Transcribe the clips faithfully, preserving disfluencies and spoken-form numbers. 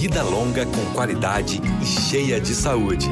vida longa com qualidade e cheia de saúde.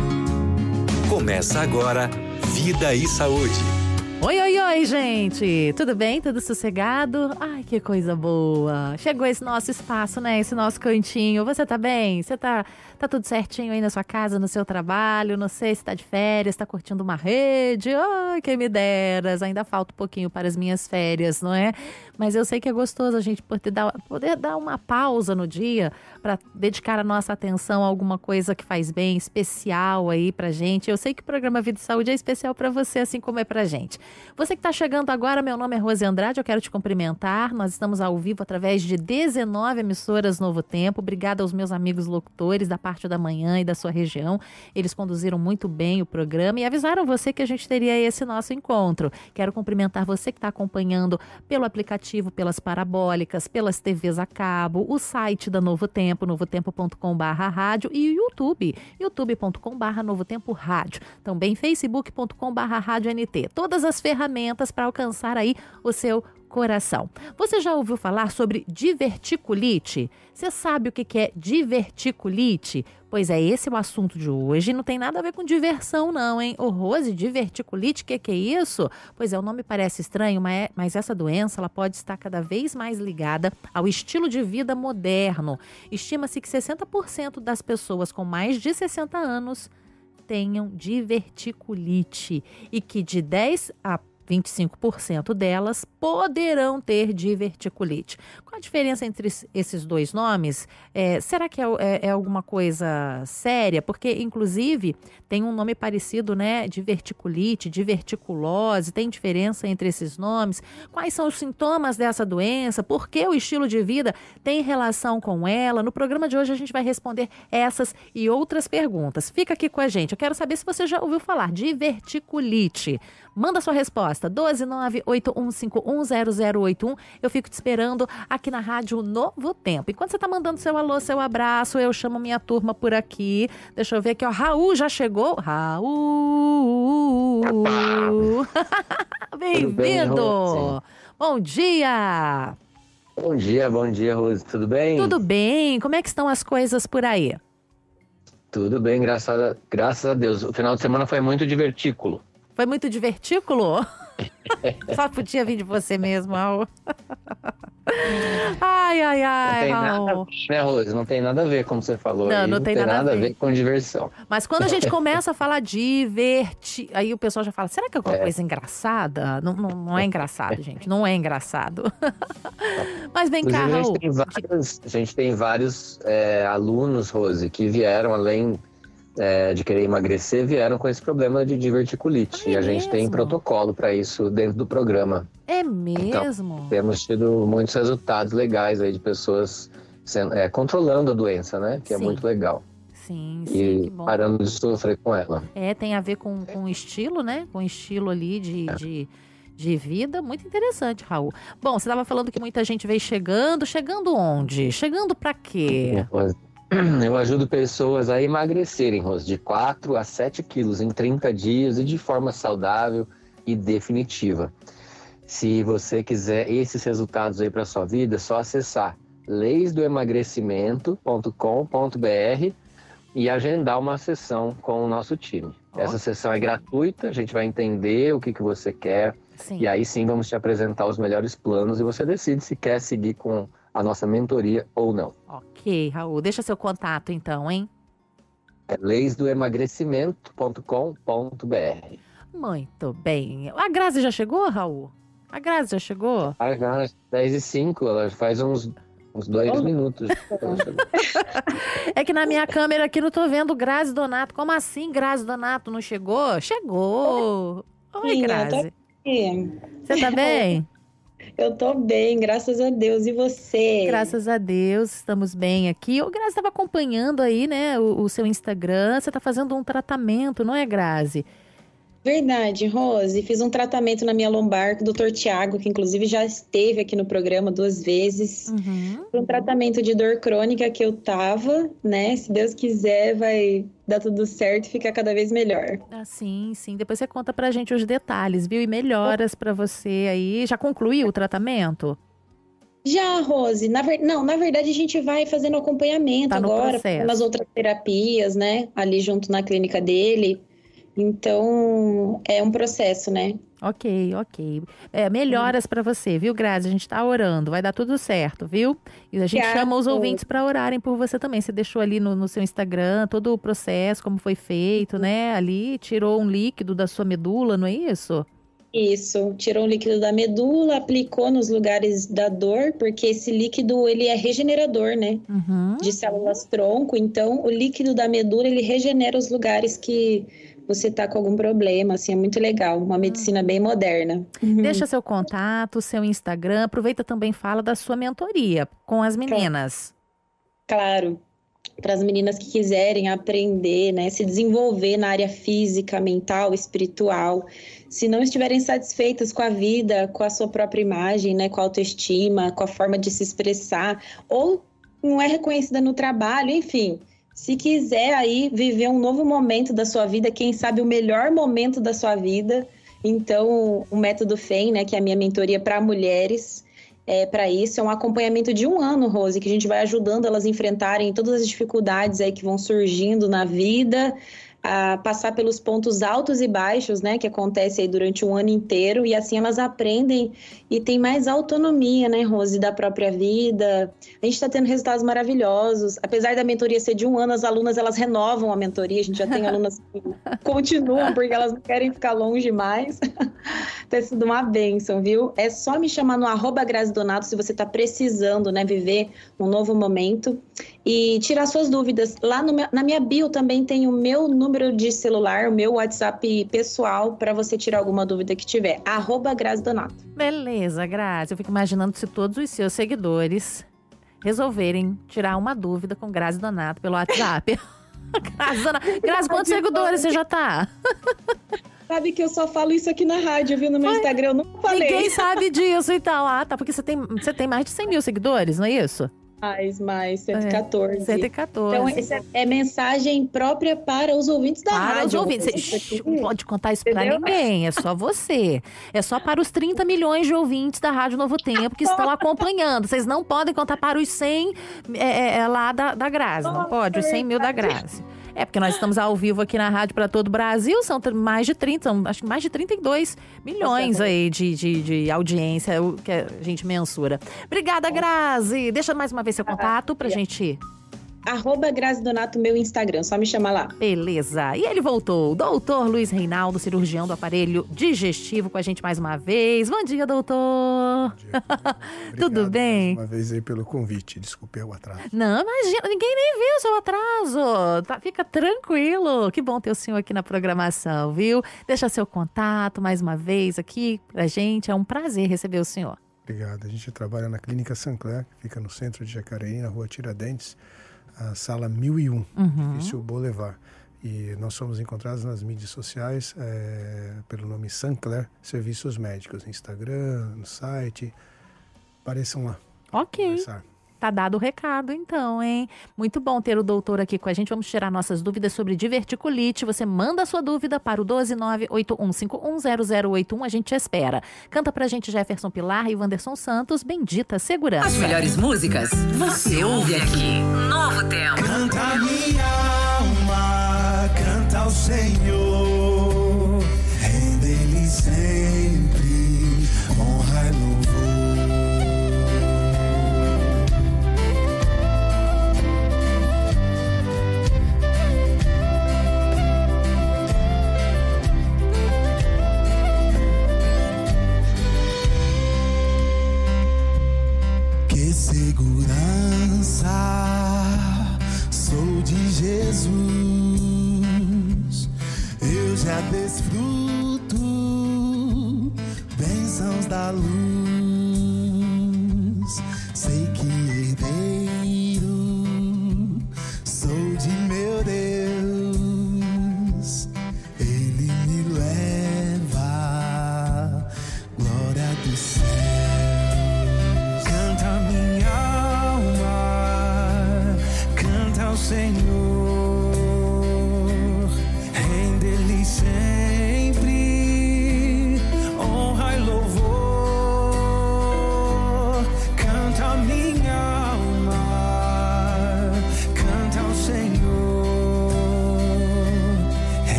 Começa agora Vida e Saúde. Oi, oi, oi, gente! Tudo bem? Tudo sossegado? Ai, que coisa boa! Chegou esse nosso espaço, né? Esse nosso cantinho. Você tá bem? Você tá, tá tudo certinho aí na sua casa, no seu trabalho? Não sei se tá de férias, tá curtindo uma rede? Ai, quem me deras! Ainda falta um pouquinho para as minhas férias, não é? Mas eu sei que é gostoso a gente poder dar, poder dar uma pausa no dia para dedicar a nossa atenção a alguma coisa que faz bem, especial aí pra gente. Eu sei que o programa Vida e Saúde é especial para você, assim como é pra gente. Você que está chegando agora, meu nome é Rose Andrade, eu quero te cumprimentar. Nós estamos ao vivo através de dezenove emissoras Novo Tempo. Obrigada aos meus amigos locutores da parte da manhã e da sua região. Eles conduziram muito bem o programa e avisaram você que a gente teria esse nosso encontro. Quero cumprimentar você que está acompanhando pelo aplicativo, pelas parabólicas, pelas T Vs a cabo, o site da Novo Tempo, novotempo ponto com barra rádio e o YouTube, youtube ponto com barra Novo Tempo Rádio. Também facebook ponto com barra rádio N T. Todas as ferramentas para alcançar aí o seu coração. Você já ouviu falar sobre diverticulite? Você sabe o que é diverticulite? Pois é, esse é o assunto de hoje. Não tem nada a ver com diversão não, hein? Ô Rose, diverticulite, o que, que é isso? Pois é, o nome parece estranho, mas essa doença ela pode estar cada vez mais ligada ao estilo de vida moderno. Estima-se que sessenta por cento das pessoas com mais de sessenta anos tenham diverticulite e que de dez a vinte e cinco por cento delas poderão ter diverticulite. Qual a diferença entre esses dois nomes? É, será que é, é, é alguma coisa séria? Porque, inclusive, tem um nome parecido, né? Diverticulite, diverticulose, tem diferença entre esses nomes? Quais são os sintomas dessa doença? Por que o estilo de vida tem relação com ela? No programa de hoje a gente vai responder essas e outras perguntas. Fica aqui com a gente. Eu quero saber se você já ouviu falar de diverticulite. Manda sua resposta, doze nove oito um cinco um zero zero oito um. Eu fico te esperando aqui na Rádio Novo Tempo. Enquanto você tá mandando seu alô, seu abraço, eu chamo minha turma por aqui. Deixa eu ver aqui, ó. Raul já chegou? Raul! Bem-vindo! Bom dia! Bom dia, bom dia, Rose. Tudo bem? Tudo bem. Como é que estão as coisas por aí? Tudo bem, graças a, graças a Deus. O final de semana foi muito divertículo. Foi muito divertículo? Só podia vir de você mesmo, Raul. Ai, ai, ai, não tem Raul. Nada a ver, né, Rose? Não tem nada a ver, como você falou. Não, aí, não, não tem, tem nada, nada a ver. a ver com diversão. Mas quando a gente começa a falar diverti... Aí o pessoal já fala, será que é alguma é. coisa engraçada? Não, não, não é engraçado, gente. Não é engraçado. Mas vem cá, Raul. A gente tem vários, a gente tem vários é, alunos, Rose, que vieram além... É, de querer emagrecer, vieram com esse problema de diverticulite. É e a gente mesmo? tem protocolo para isso dentro do programa. É mesmo? Então, temos tido muitos resultados legais aí de pessoas sendo, é, controlando a doença, né? Que sim. É muito legal. Sim, sim, e que bom. Parando de sofrer com ela. É, tem a ver com, com estilo, né? Com estilo ali de... É. de... de vida, muito interessante, Raul. Bom, você estava falando que muita gente veio chegando. Chegando onde? Chegando para quê? Eu ajudo pessoas a emagrecerem, Rose, de quatro a sete quilos em trinta dias e de forma saudável e definitiva. Se você quiser esses resultados aí para sua vida, é só acessar leis do emagrecimento ponto com ponto br e agendar uma sessão com o nosso time. Oh. Essa sessão é gratuita, a gente vai entender o que, que você quer. Sim. E aí sim vamos te apresentar os melhores planos e você decide se quer seguir com a nossa mentoria ou não. Ok, Raul. Deixa seu contato então, hein? É leis do emagrecimento ponto com ponto br. Muito bem. A Grazi já chegou, Raul? A Grazi já chegou? Ah, já, dez e cinco, ela faz uns, uns dois oh. minutos. É que na minha câmera aqui não tô vendo Grazi Donato. Como assim Grazi Donato não chegou? Chegou! Oi, Sim, Grazi. Você tá bem? Eu tô bem, graças a Deus. E você? Graças a Deus, estamos bem aqui. Ô, Grazi, estava acompanhando aí, né, o, o seu Instagram. Você tá fazendo um tratamento, não é, Grazi? Verdade, Rose. Fiz um tratamento na minha lombar com o doutor Tiago, que inclusive já esteve aqui no programa duas vezes. Uhum. Foi um tratamento de dor crônica que eu tava, né? Se Deus quiser, vai dar tudo certo e ficar cada vez melhor. Ah, sim, sim. Depois você conta pra gente os detalhes, viu? E melhoras pra você aí. Já concluiu o tratamento? Já, Rose, na ver... não, na verdade a gente vai fazendo acompanhamento Tá no agora, processo. nas outras terapias, né? Ali junto na clínica dele. Então, é um processo, né? Ok, ok. É, melhoras pra você, viu, Grazi? A gente tá orando, vai dar tudo certo, viu? E a gente Obrigada. chama os ouvintes pra orarem por você também. Você deixou ali no, no seu Instagram todo o processo, como foi feito, né? Ali tirou um líquido da sua medula, não é isso? Isso, tirou o líquido da medula, aplicou nos lugares da dor, porque esse líquido, ele é regenerador, né? Uhum. De células tronco, então o líquido da medula, ele regenera os lugares que você tá com algum problema, assim, é muito legal, uma medicina bem moderna. Deixa seu contato, seu Instagram, aproveita também e fala da sua mentoria com as meninas. Claro, para as meninas que quiserem aprender, né, se desenvolver na área física, mental, espiritual, se não estiverem satisfeitas com a vida, com a sua própria imagem, né, com a autoestima, com a forma de se expressar, ou não é reconhecida no trabalho, enfim, se quiser aí viver um novo momento da sua vida, quem sabe o melhor momento da sua vida, então o Método F E M, né, que é a minha mentoria para mulheres, é, para isso, é um acompanhamento de um ano, Rose, que a gente vai ajudando elas a enfrentarem todas as dificuldades aí que vão surgindo na vida, a passar pelos pontos altos e baixos, né, que acontece aí durante um ano inteiro, e assim elas aprendem e têm mais autonomia, né, Rose, da própria vida. A gente está tendo resultados maravilhosos. Apesar da mentoria ser de um ano, as alunas, elas renovam a mentoria. A gente já tem alunas que continuam, porque elas não querem ficar longe mais. Tem sido uma bênção, viu? É só me chamar no arroba Grazi Donato se você está precisando, né, viver um novo momento e tirar suas dúvidas. Lá no meu, na minha bio também tem o meu número de celular, o meu WhatsApp pessoal, para você tirar alguma dúvida que tiver. Arroba Grazi Donato. Beleza, Grazi. Eu fico imaginando se todos os seus seguidores resolverem tirar uma dúvida com Grazi Donato pelo WhatsApp. Grazi, Donato. Grazi, quantos seguidores você já tá? Sabe que eu só falo isso aqui na rádio, viu? No meu Instagram, eu nunca falei. Ninguém sabe disso e tal. Ah, tá. Porque você tem, você tem mais de cem mil seguidores, não é isso? Mais, mais, cento e quatorze. É, cento e quatorze. Então, essa é mensagem própria para os ouvintes da para rádio. Para os ouvintes. Você não pode contar isso para ninguém, é só você. É só para os trinta milhões de ouvintes da Rádio Novo Tempo que estão acompanhando. Vocês não podem contar para os cem é, é, lá da, da Grazi, não pode? Os cem mil da Grazi. É, porque nós estamos ao vivo aqui na rádio para todo o Brasil, são mais de trinta, são, acho que mais de trinta e dois milhões aí de, de, de audiência o que a gente mensura. Obrigada, Grazi. Deixa mais uma vez seu contato pra gente... Arroba Grazi Donato, meu Instagram, só me chamar lá. Beleza. E ele voltou, doutor Luiz Reinaldo, cirurgião do aparelho digestivo, com a gente mais uma vez. Bom dia, doutor. Bom dia. Tudo bem? Mais uma vez aí pelo convite, desculpe o atraso. Não, imagina, ninguém nem viu o seu atraso. Tá, fica tranquilo. Que bom ter o senhor aqui na programação, viu? Deixa seu contato mais uma vez aqui pra gente. É um prazer receber o senhor. Obrigado. A gente trabalha na Clínica Sancler, que fica no centro de Jacareí, na rua Tiradentes, a sala mil e um, uhum. Edifício Boulevard. E nós somos encontrados nas mídias sociais é, pelo nome Sancler Serviços Médicos, no Instagram, no site. Apareçam lá. Ok. Conversar. Tá dado o recado, então, hein? Muito bom ter o doutor aqui com a gente. Vamos tirar nossas dúvidas sobre diverticulite. Você manda a sua dúvida para o doze nove oito um cinco um zero zero oito um. A gente espera. Canta pra gente Jefferson Pilar e Wanderson Santos. Bendita Segurança. As melhores músicas você ouve aqui. Novo Tempo. Canta minha alma, canta ao Senhor. Rende-lhe sempre honra e louvor. Segurança, sou de Jesus, eu já desfruto bênçãos da luz, sei que herdeiro sou de meu Deus, Ele me leva, glória do céu. Senhor, rende-lhe sempre honra e louvor.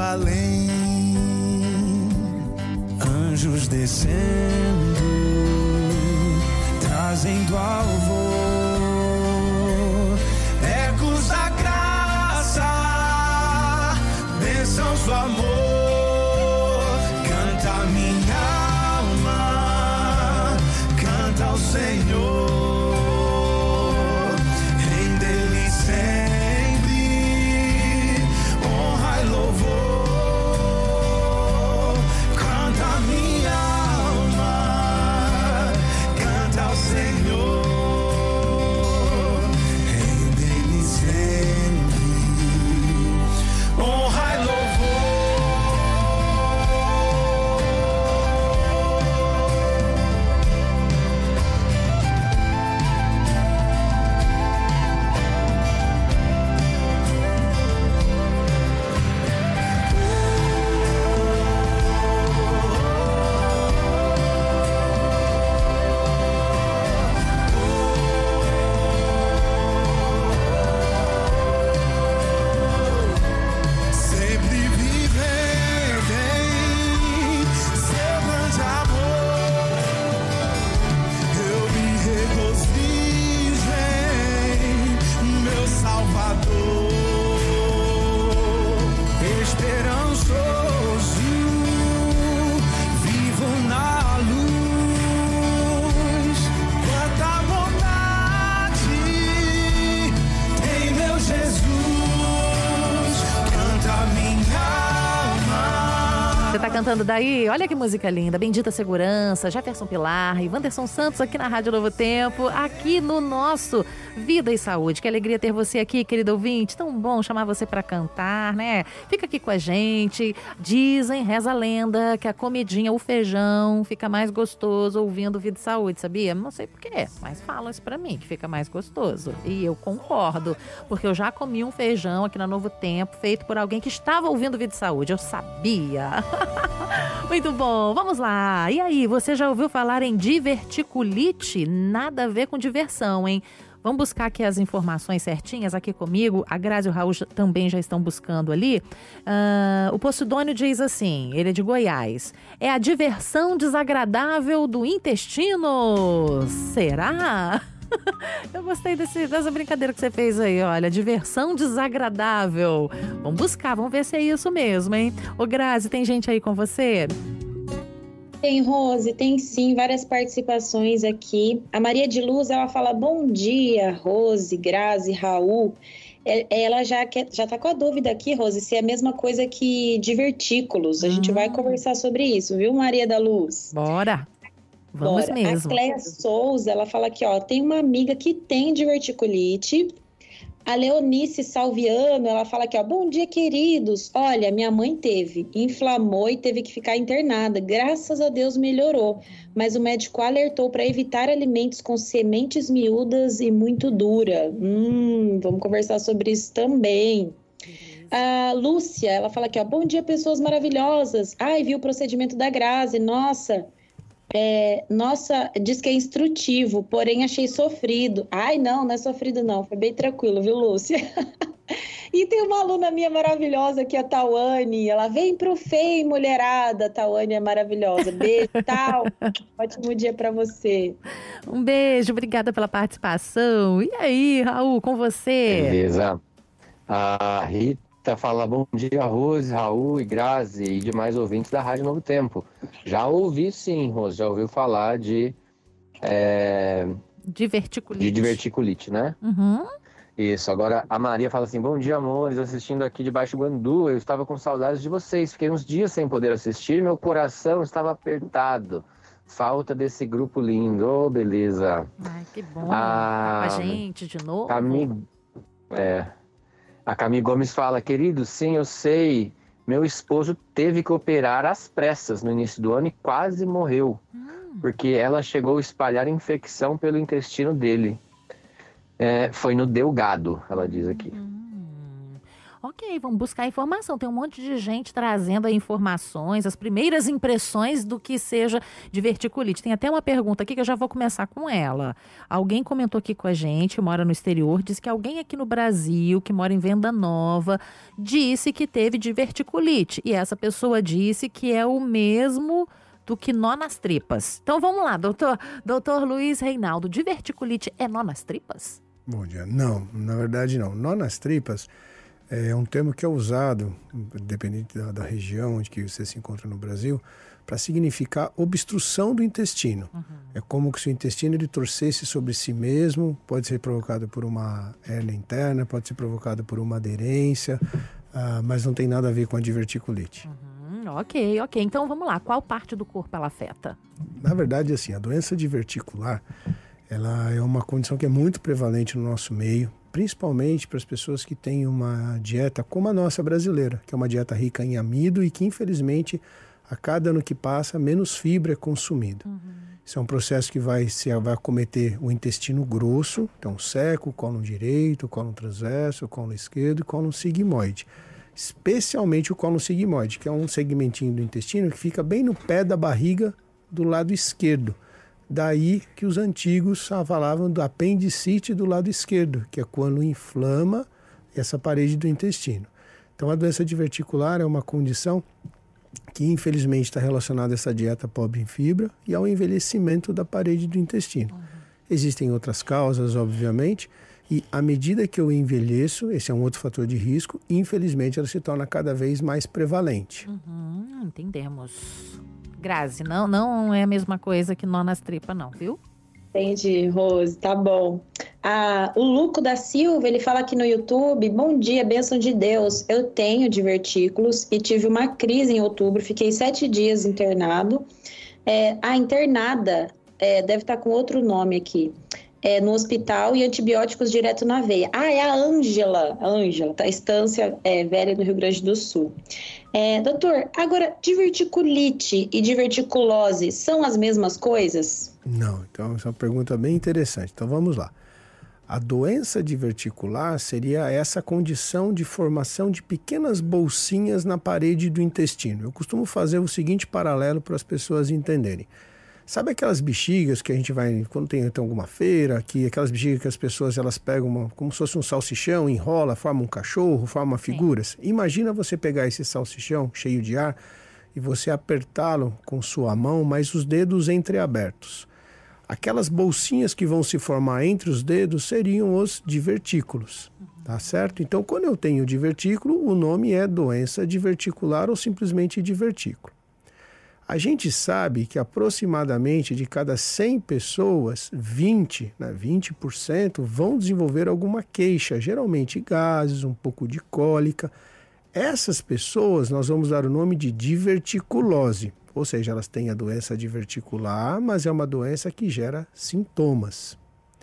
Jerusalém, anjos descendo, trazendo alvor, ecos da graça, bênçãos do amor. Canta minha alma, canta ao Senhor. Você tá cantando daí? Olha que música linda. Bendita Segurança, Jefferson Pilar e Wanderson Santos aqui na Rádio Novo Tempo, aqui no nosso Vida e Saúde. Que alegria ter você aqui, querido ouvinte. Tão bom chamar você pra cantar, né? Fica aqui com a gente. Dizem, reza a lenda, que a comidinha, o feijão, fica mais gostoso ouvindo Vida e Saúde, sabia? Não sei porquê, mas falam isso pra mim, que fica mais gostoso. E eu concordo, porque eu já comi um feijão aqui na Novo Tempo, feito por alguém que estava ouvindo Vida e Saúde. Eu sabia. Muito bom, vamos lá. E aí, você já ouviu falar em diverticulite? Nada a ver com diversão, hein? Vamos buscar aqui as informações certinhas aqui comigo. A Grazi e o Raul também já estão buscando ali. Uh, o Posidônio diz assim, ele é de Goiás. É a diversão desagradável do intestino. Será? Eu gostei desse, dessa brincadeira que você fez aí, olha, diversão desagradável. Vamos buscar, vamos ver se é isso mesmo, hein? Ô Grazi, tem gente aí com você? Tem, Rose, tem sim, várias participações aqui. A Maria de Luz, ela fala, bom dia, Rose, Grazi, Raul. Ela já, quer, já tá com a dúvida aqui, Rose, se é a mesma coisa que divertículos. A hum. gente vai conversar sobre isso, viu, Maria da Luz? Bora! Vamos Bora. mesmo. A Cléia Souza, ela fala aqui, ó, tem uma amiga que tem diverticulite. A Leonice Salviano, ela fala aqui, ó, bom dia, queridos. Olha, minha mãe teve, inflamou e teve que ficar internada. Graças a Deus melhorou, mas o médico alertou para evitar alimentos com sementes miúdas e muito dura. Hum, vamos conversar sobre isso também. A Lúcia, ela fala aqui, ó, bom dia, pessoas maravilhosas. Ai, vi o procedimento da Grazi, nossa... É, nossa, diz que é instrutivo, porém achei sofrido. Ai, não, não é sofrido não, foi bem tranquilo, viu, Lúcia? E tem uma aluna minha maravilhosa aqui, a Tawane, ela vem pro F E I, mulherada. A Tawane é maravilhosa. Beijo, Tal. Ótimo dia pra você. Um beijo, obrigada pela participação. E aí, Raul, com você? Beleza. A Rita fala bom dia, Rose, Raul e Grazi e demais ouvintes da Rádio Novo Tempo. Já ouvi sim, Rose, já ouviu falar de... É, diverticulite. De diverticulite, né? Uhum. Isso, agora a Maria fala assim, bom dia, amores, assistindo aqui de Baixo Guandu, eu estava com saudades de vocês, fiquei uns dias sem poder assistir, meu coração estava apertado, falta desse grupo lindo, oh, beleza. Ai, que bom, a... tá com a gente de novo. Cami... É... A Cami Gomes fala, querido, sim, eu sei, meu esposo teve que operar às pressas no início do ano e quase morreu, hum. porque ela chegou a espalhar infecção pelo intestino dele. É, foi no delgado, ela diz aqui. Hum. Ok, vamos buscar informação. Tem um monte de gente trazendo aí informações, as primeiras impressões do que seja diverticulite. Tem até uma pergunta aqui que eu já vou começar com ela. Alguém comentou aqui com a gente, mora no exterior, disse que alguém aqui no Brasil, que mora em Venda Nova, disse que teve diverticulite. E essa pessoa disse que é o mesmo do que nó nas tripas. Então vamos lá, doutor, doutor Luiz Reinaldo, diverticulite é nó nas tripas? Bom dia. Não, na verdade não. Nó nas tripas é um termo que é usado, dependente da, da região onde que você se encontra no Brasil, para significar obstrução do intestino. Uhum. É como se o intestino ele torcesse sobre si mesmo, pode ser provocado por uma hérnia interna, pode ser provocado por uma aderência, uh, mas não tem nada a ver com a diverticulite. Uhum. Ok, ok. Então vamos lá, qual parte do corpo ela afeta? Na verdade, assim, a doença diverticular, ela é uma condição que é muito prevalente no nosso meio, principalmente para as pessoas que têm uma dieta como a nossa brasileira, que é uma dieta rica em amido e que, infelizmente, a cada ano que passa, menos fibra é consumida. Uhum. Isso é um processo que vai, se, vai acometer o intestino grosso, então seco, cólon direito, cólon transverso, cólon esquerdo e cólon sigmoide. Especialmente o cólon sigmoide, que é um segmentinho do intestino que fica bem no pé da barriga do lado esquerdo. Daí que os antigos falavam do apendicite do lado esquerdo, que é quando inflama essa parede do intestino. Então a doença diverticular é uma condição que infelizmente está relacionada a essa dieta pobre em fibra e ao envelhecimento da parede do intestino. Uhum. Existem outras causas, obviamente, e à medida que eu envelheço, esse é um outro fator de risco, infelizmente ela se torna cada vez mais prevalente. Uhum, entendemos. Grazi, não, não é a mesma coisa que nó nas tripas, não, viu? Entendi, Rose, tá bom. Ah, o Luco da Silva, ele fala aqui no YouTube: bom dia, bênção de Deus. Eu tenho divertículos e tive uma crise em outubro, fiquei sete dias internado. É, a internada é, deve estar com outro nome aqui. É, no hospital e antibióticos direto na veia. Ah, é a Ângela, a Ângela, tá? Estância é, Velha no Rio Grande do Sul. É, doutor, agora, diverticulite e diverticulose são as mesmas coisas? Não, então essa é uma pergunta bem interessante. Então vamos lá. A doença diverticular seria essa condição de formação de pequenas bolsinhas na parede do intestino. Eu costumo fazer o seguinte paralelo para as pessoas entenderem. Sabe aquelas bexigas que a gente vai, quando tem, tem alguma feira, que aquelas bexigas que as pessoas elas pegam uma, como se fosse um salsichão, enrola, forma um cachorro, forma figuras? Sim. Imagina você pegar esse salsichão cheio de ar e você apertá-lo com sua mão, mas os dedos entreabertos. Aquelas bolsinhas que vão se formar entre os dedos seriam os divertículos, uhum. Tá certo? Então, quando eu tenho divertículo, o nome é doença diverticular ou simplesmente divertículo. A gente sabe que aproximadamente de cada cem pessoas, vinte, né, vinte por cento vão desenvolver alguma queixa, geralmente gases, um pouco de cólica. Essas pessoas nós vamos dar o nome de diverticulose, ou seja, elas têm a doença diverticular, mas é uma doença que gera sintomas.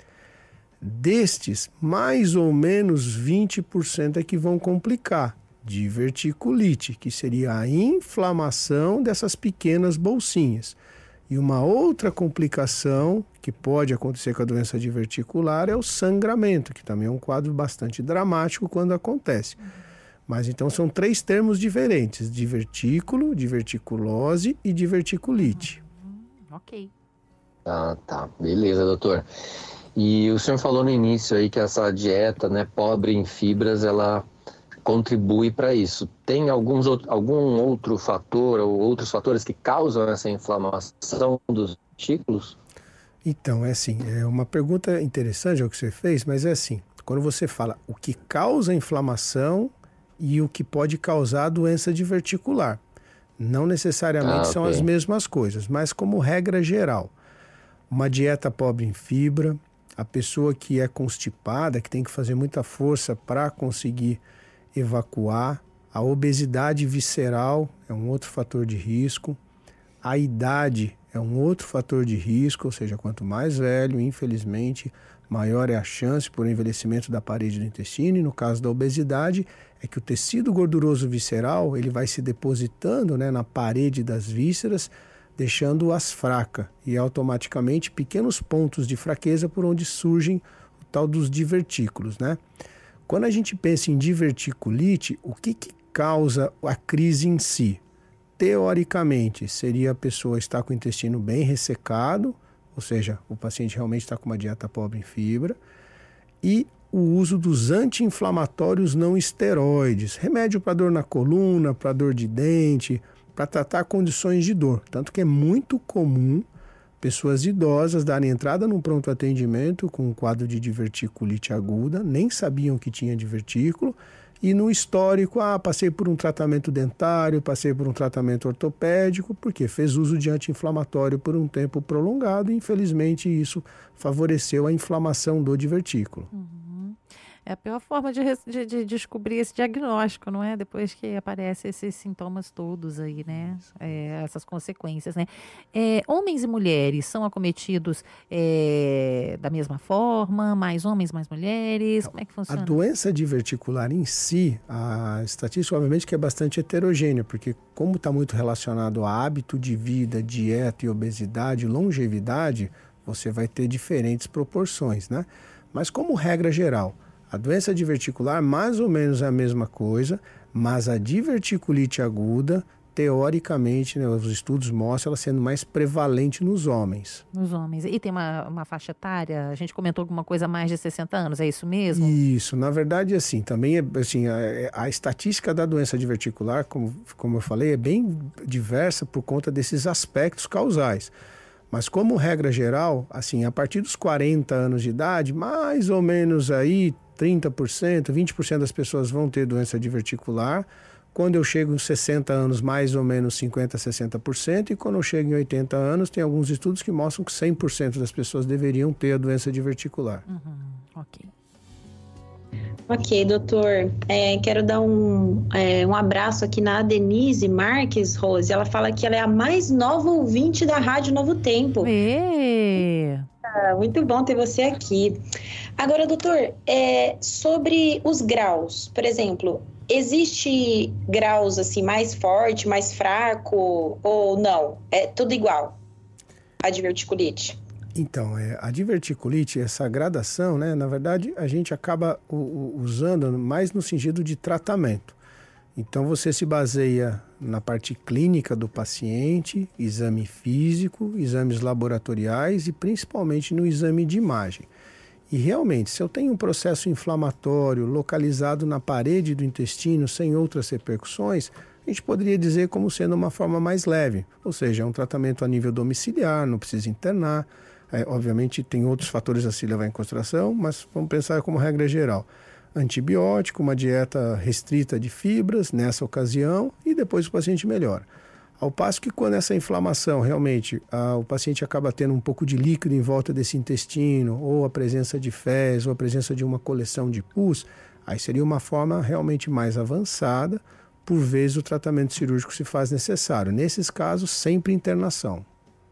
Destes, mais ou menos vinte por cento é que vão complicar. Diverticulite, que seria a inflamação dessas pequenas bolsinhas. E uma outra complicação que pode acontecer com a doença diverticular é o sangramento, que também é um quadro bastante dramático quando acontece. Mas então são três termos diferentes: divertículo, diverticulose e diverticulite. Uhum. Ok. Ah, tá. Beleza, doutor. E o senhor falou no início aí que essa dieta, né, pobre em fibras, ela contribui para isso. Tem alguns, algum outro fator ou outros fatores que causam essa inflamação dos testículos? Então, é assim, é uma pergunta interessante o que você fez, mas é assim, quando você fala o que causa a inflamação e o que pode causar a doença diverticular, não necessariamente ah, são okay. as mesmas coisas, mas como regra geral, uma dieta pobre em fibra, a pessoa que é constipada, que tem que fazer muita força para conseguir evacuar, a obesidade visceral é um outro fator de risco, a idade é um outro fator de risco, ou seja, quanto mais velho, infelizmente, maior é a chance por envelhecimento da parede do intestino, e no caso da obesidade, é que o tecido gorduroso visceral ele vai se depositando, né, na parede das vísceras, deixando-as fracas, e automaticamente pequenos pontos de fraqueza por onde surgem o tal dos divertículos, né? Quando a gente pensa em diverticulite, o que, que causa a crise em si? Teoricamente, seria a pessoa estar com o intestino bem ressecado, ou seja, o paciente realmente está com uma dieta pobre em fibra, e o uso dos anti-inflamatórios não esteroides, remédio para dor na coluna, para dor de dente, para tratar condições de dor. Tanto que é muito comum pessoas idosas darem entrada num pronto atendimento com um quadro de diverticulite aguda, nem sabiam que tinha divertículo, e no histórico, ah, passei por um tratamento dentário, passei por um tratamento ortopédico, porque fez uso de anti-inflamatório por um tempo prolongado e infelizmente isso favoreceu a inflamação do divertículo. Uhum. É a pior forma de, de, de descobrir esse diagnóstico, não é? Depois que aparecem esses sintomas todos aí, né? É, essas consequências, né? É, homens e mulheres são acometidos é, da mesma forma? Mais homens, mais mulheres? Como é que funciona? A doença diverticular em si, a estatística obviamente que é bastante heterogênea, porque como está muito relacionado a hábito de vida, dieta e obesidade, longevidade, você vai ter diferentes proporções, né? Mas como regra geral, a doença diverticular mais ou menos é a mesma coisa, mas a diverticulite aguda, teoricamente, né, os estudos mostram ela sendo mais prevalente nos homens. Nos homens. E tem uma, uma faixa etária? A gente comentou alguma coisa mais de sessenta anos, é isso mesmo? Isso, na verdade, assim, também é, assim, a, a estatística da doença diverticular, como, como eu falei, é bem diversa por conta desses aspectos causais. Mas como regra geral, assim, a partir dos quarenta anos de idade, mais ou menos aí trinta por cento, vinte por cento das pessoas vão ter doença diverticular. Quando eu chego em sessenta anos, mais ou menos cinquenta, sessenta por cento. E quando eu chego em oitenta anos, tem alguns estudos que mostram que cem por cento das pessoas deveriam ter a doença diverticular. Uhum, ok. Ok, doutor. É, quero dar um, é, um abraço aqui na Denise Marques, Rose. Ela fala que ela é a mais nova ouvinte da Rádio Novo Tempo. E... Ah, muito bom ter você aqui. Agora, doutor, é, sobre os graus, por exemplo, existe graus assim mais forte, mais fraco ou não? É tudo igual, a diverticulite? Então, é, a diverticulite, essa gradação, né, na verdade, a gente acaba o, o, usando mais no sentido de tratamento. Então, você se baseia na parte clínica do paciente, exame físico, exames laboratoriais e principalmente no exame de imagem. E realmente, se eu tenho um processo inflamatório localizado na parede do intestino sem outras repercussões, a gente poderia dizer como sendo uma forma mais leve, ou seja, é um tratamento a nível domiciliar, não precisa internar. É, obviamente tem outros fatores a se levar em consideração, mas vamos pensar como regra geral. Antibiótico, uma dieta restrita de fibras nessa ocasião e depois o paciente melhora. Ao passo que quando essa inflamação realmente, a, o paciente acaba tendo um pouco de líquido em volta desse intestino, ou a presença de fezes, ou a presença de uma coleção de pus, aí seria uma forma realmente mais avançada, por vezes o tratamento cirúrgico se faz necessário. Nesses casos, sempre internação.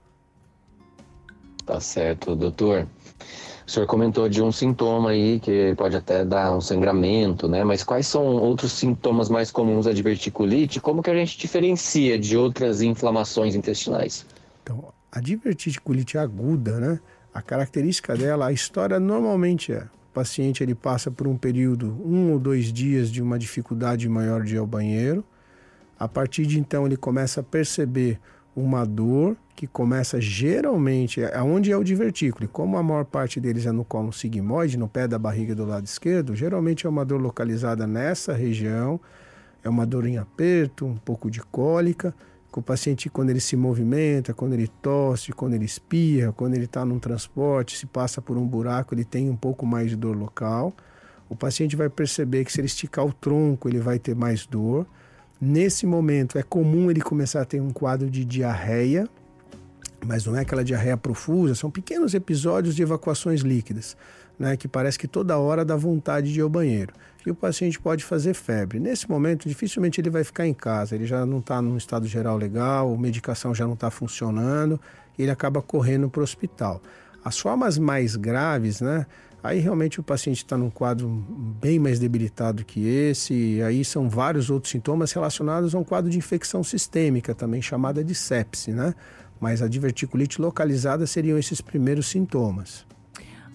Tá certo, doutor. O senhor comentou de um sintoma aí que pode até dar um sangramento, né? Mas quais são outros sintomas mais comuns da diverticulite? Como que a gente diferencia de outras inflamações intestinais? Então, a diverticulite aguda, né? A característica dela, a história normalmente é: o paciente ele passa por um período, um ou dois dias de uma dificuldade maior de ir ao banheiro. A partir de então ele começa a perceber uma dor que começa geralmente aonde é o divertículo. E como a maior parte deles é no colo sigmoide, no pé da barriga do lado esquerdo, geralmente é uma dor localizada nessa região, é uma dor em aperto, um pouco de cólica, que o paciente, quando ele se movimenta, quando ele tosse, quando ele espirra, quando ele está num transporte, se passa por um buraco, ele tem um pouco mais de dor local. O paciente vai perceber que se ele esticar o tronco, ele vai ter mais dor. Nesse momento, é comum ele começar a ter um quadro de diarreia, mas não é aquela diarreia profusa, são pequenos episódios de evacuações líquidas, né, que parece que toda hora dá vontade de ir ao banheiro. E o paciente pode fazer febre. Nesse momento, dificilmente ele vai ficar em casa, ele já não está num estado geral legal, a medicação já não está funcionando, e ele acaba correndo para o hospital. As formas mais graves, né, aí realmente o paciente está num quadro bem mais debilitado que esse, e aí são vários outros sintomas relacionados a um quadro de infecção sistêmica, também chamada de sepse, né? Mas a diverticulite localizada seriam esses primeiros sintomas.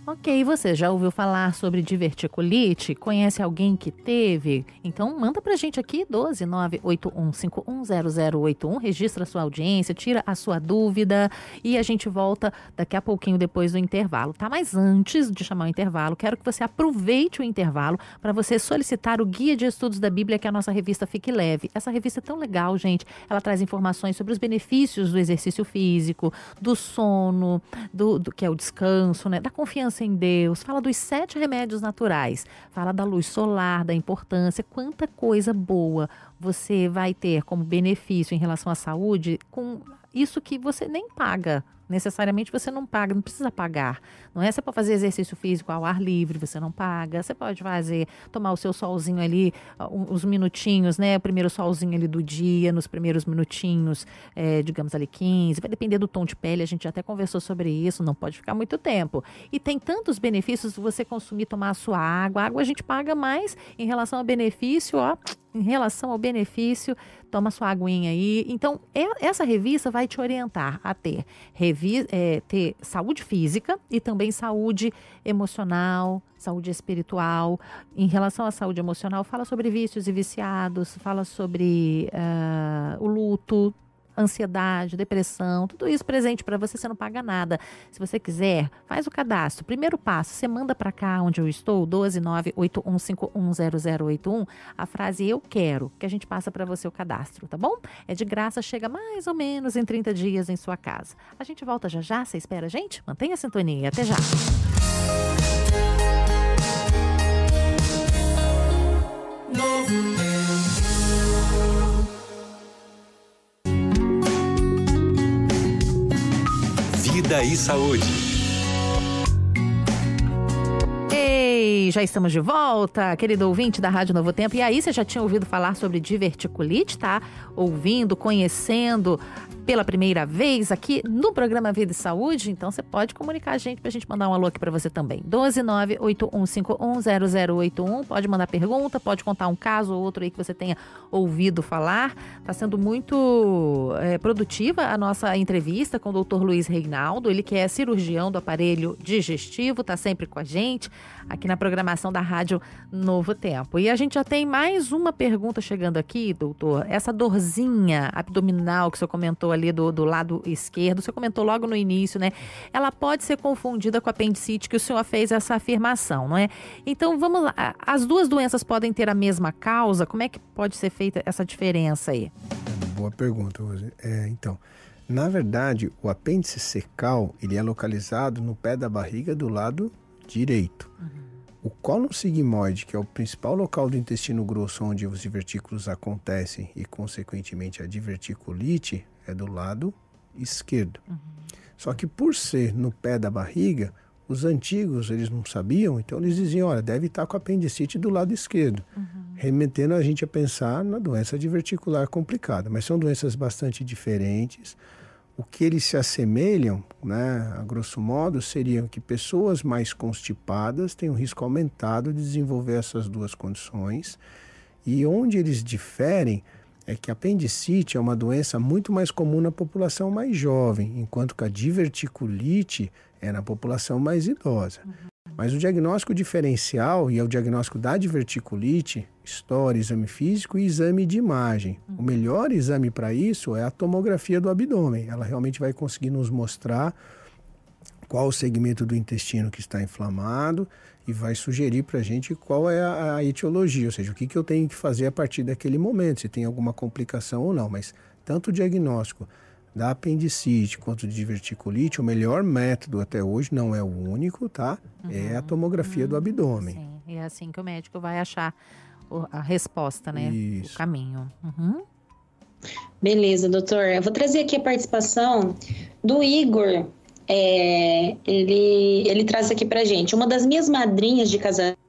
Ok, você já ouviu falar sobre diverticulite? Conhece alguém que teve? Então manda pra gente aqui, doze nove oito um cinco um zero zero oito um, registra a sua audiência, tira a sua dúvida e a gente volta daqui a pouquinho depois do intervalo, tá? Mas antes de chamar o intervalo, quero que você aproveite o intervalo para você solicitar o Guia de Estudos da Bíblia, que é a nossa revista Fique Leve. Essa revista é tão legal, gente. Ela traz informações sobre os benefícios do exercício físico, do sono, do, do que é o descanso, né? Da confiança em Deus, fala dos sete remédios naturais, fala da luz solar, da importância, quanta coisa boa você vai ter como benefício em relação à saúde com isso que você nem paga. Necessariamente você não paga, não precisa pagar. Não é? Você pode fazer exercício físico ao ar livre, você não paga. Você pode fazer, tomar o seu solzinho ali, uns minutinhos, né? O primeiro solzinho ali do dia, nos primeiros minutinhos, é, digamos ali quinze. Vai depender do tom de pele, a gente até conversou sobre isso, não pode ficar muito tempo. E tem tantos benefícios você consumir, tomar a sua água. A água a gente paga mais em relação ao benefício, ó. Em relação ao benefício, toma sua aguinha aí. Então, é, essa revista vai te orientar a ter, revi, é, ter saúde física e também saúde emocional, saúde espiritual. Em relação à saúde emocional, fala sobre vícios e viciados, fala sobre uh, o luto, ansiedade, depressão, tudo isso presente para você, você não paga nada. Se você quiser, faz o cadastro. Primeiro passo, você manda para cá onde eu estou, doze nove oito um cinco um zero zero oito um, a frase eu quero, que a gente passa para você o cadastro, tá bom? É de graça, chega mais ou menos em trinta dias em sua casa. A gente volta já já, você espera a gente? Mantenha a sintonia, até já. Novo Vida e Saúde. Ei, já estamos de volta, querido ouvinte da Rádio Novo Tempo. E aí, você já tinha ouvido falar sobre diverticulite, tá? Ouvindo, conhecendo pela primeira vez aqui no programa Vida e Saúde? Então, você pode comunicar a gente pra gente mandar um alô aqui pra você também. doze nove oito um cinco um zero zero oito um. Pode mandar pergunta, pode contar um caso ou outro aí que você tenha ouvido falar. Tá sendo muito é, produtiva a nossa entrevista com o doutor Luiz Reinaldo. Ele que é cirurgião do aparelho digestivo, tá sempre com a gente aqui na programação da Rádio Novo Tempo. E a gente já tem mais uma pergunta chegando aqui, doutor. Essa dorzinha abdominal que o senhor comentou ali do, do lado esquerdo, o senhor comentou logo no início, né? Ela pode ser confundida com apendicite, que o senhor fez essa afirmação, não é? Então, vamos lá. As duas doenças podem ter a mesma causa? Como é que pode ser feita essa diferença aí? Boa pergunta, Rose. É, então, na verdade, o apêndice secal, ele é localizado no pé da barriga do lado direito. Uhum. O cólon sigmoide, que é o principal local do intestino grosso onde os divertículos acontecem e, consequentemente, a diverticulite, é do lado esquerdo. Uhum. Só que por ser no pé da barriga, os antigos, eles não sabiam, então eles diziam, olha, deve estar com apendicite do lado esquerdo, uhum. remetendo a gente a pensar na doença diverticular complicada. Mas são doenças bastante diferentes. O que eles se assemelham, né, a grosso modo, seriam que pessoas mais constipadas têm um risco aumentado de desenvolver essas duas condições. E onde eles diferem é que a apendicite é uma doença muito mais comum na população mais jovem, enquanto que a diverticulite é na população mais idosa. Uhum. Mas o diagnóstico diferencial, e é o diagnóstico da diverticulite, história, exame físico e exame de imagem. Uhum. O melhor exame para isso é a tomografia do abdômen. Ela realmente vai conseguir nos mostrar qual o segmento do intestino que está inflamado e vai sugerir para a gente qual é a, a etiologia, ou seja, o que, que eu tenho que fazer a partir daquele momento, se tem alguma complicação ou não. Mas tanto o diagnóstico da apendicite quanto de diverticulite, o melhor método até hoje, não é o único, tá? Uhum. É a tomografia uhum. do abdômen. Sim, e é assim que o médico vai achar a resposta, né? Isso. O caminho. Uhum. Beleza, doutor. Eu vou trazer aqui a participação do Igor. É, ele, ele traz aqui pra gente. Uma das minhas madrinhas de casamento